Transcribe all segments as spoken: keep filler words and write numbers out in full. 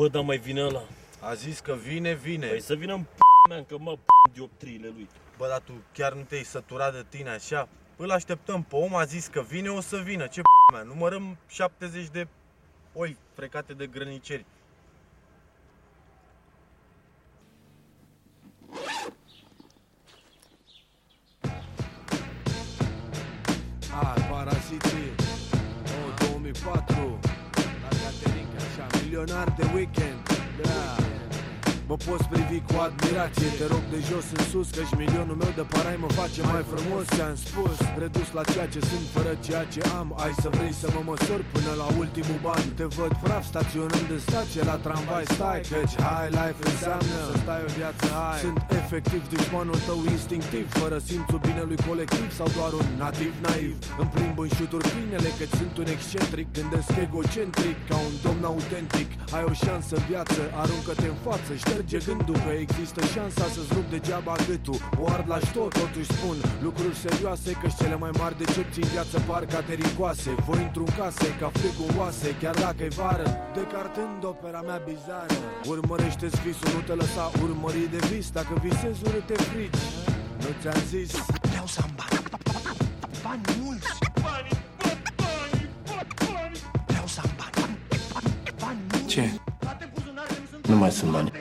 Bă, dar mai vine ăla. A zis că vine, vine. Păi să vină în p***a mea, că mă p*** dioptriile lui. Bă, dar tu chiar nu te-ai săturat de tine așa? Îl așteptăm pe om, a zis că vine, o să vină. Ce p***a mea? Numărăm șaptezeci de oi frecate de grăniceri. Ah, Paraziții, oh, două mii patru, la Caterinca, așa, milionar de weekend, da. Mă poți privi cu admirație, te rog de jos în sus, căci milionul meu de parai mă face mai frumos. Ți-am spus, redus la ceea ce sunt fără ceea ce am. Ai să vrei să mă măsori până la ultimul ban. Te văd praf staționând în stație la tramvai. Stai, căci high life înseamnă să stai o viață high. Sunt efectiv dușmanul tău instinctiv, fără simțul binelui colectiv sau doar un nativ naiv. Îmi plimb în șuturi finele, căci sunt un excentric, gândesc egocentric ca un domn autentic. Ai o șansă în viață, aruncă-te în față, șterge gândul că există șansa să-ți rup degeaba gâtul. O ard la tot, totuși spun lucruri serioase, căci cele mai mari decepții în viață par catericoase. Voi intru în case ca frigul în oase, chiar dacă-i vară, decartând opera mea bizară. Urmărește-ți visul, nu te lăsa urmări de vis. Dacă visezi urâte frici, nu ți-am zis? Vreau să am bani, bani mulți. Bani, bani, bani. Vreau să am bani, bani mulți. Ce? Nu mai sunt bani.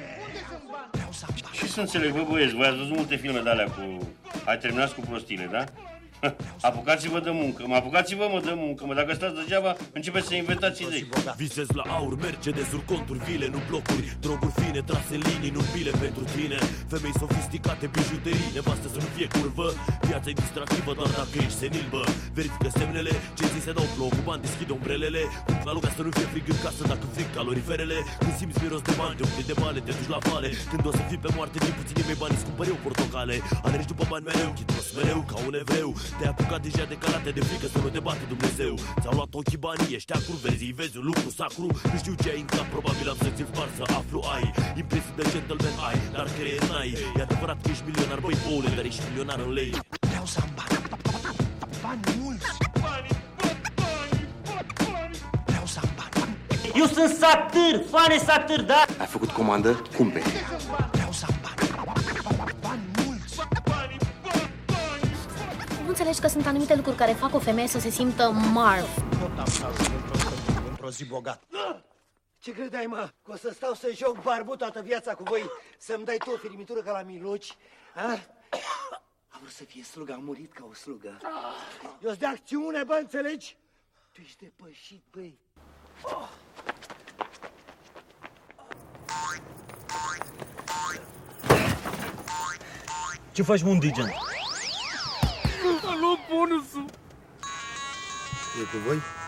Și să înțeleg, bă, băieți, voi ați văzut multe filme de alea cu... Hai, terminați cu prostile, da? Apucați-vă de muncă, mă, apucați-vă, mă, de muncă, mă, dacă stați degeaba, începeți să inventați idei. Visez la aur, Mercedes-uri, conturi, vile, nu blocuri, droguri fine, trase în linii, nu bile pentru tine. Femei sofisticate, bijuterii, nevastă să nu fie curvă. Viața e distractivă doar dacă ești senil, bă. Verifică semnele, ce zi se dau plouă, cu bani deschide umbrelele. Cum ca lumea să nu fie frig în casă dacă frig caloriferele. Când simți miros de bani, de ochi de bale, te duci la vale. Când o să fii pe moarte, din puțini mei bani, îți cumpăr eu portocale. Alergi după bani mereu, chitros mereu, ca un evreu. Te-ai apucat deja de karate, de frică să nu te bate Dumnezeu. Ți-au luat ochii banii, ești acru, vezi, vezi un lucru sacru. Nu știu ce ai în cap, probabil am să ți-l spar să aflu. Ai impresii de gentleman, ai, dar creier n-ai. E adevărat că ești milionar, băi, boule, dar ești milionar în lei. Vreau să am bani, bani mulți. Bani, bani, bani. Vreau să am bani. Eu sunt satâr, fane satâr, da? Ai făcut comandă? Cumperi. Vreau să am bani, bani mulți. Nu înțelegi că sunt anumite lucruri care fac o femeie să se simtă marv. Tot am șansă într-o zi bogat. Ce credeai, mă? Că o să stau să joc barbu toată viața cu voi? Să-mi dai tu o firimitură ca la Miloci? A? A vrut să fie slugă, a murit ca o slugă. Eu-s de acțiune, bă, înțelegi? Tu ești depășit, băi. Oh. Ce faci, mă, indigent? Am luat bonusul. E cu voi?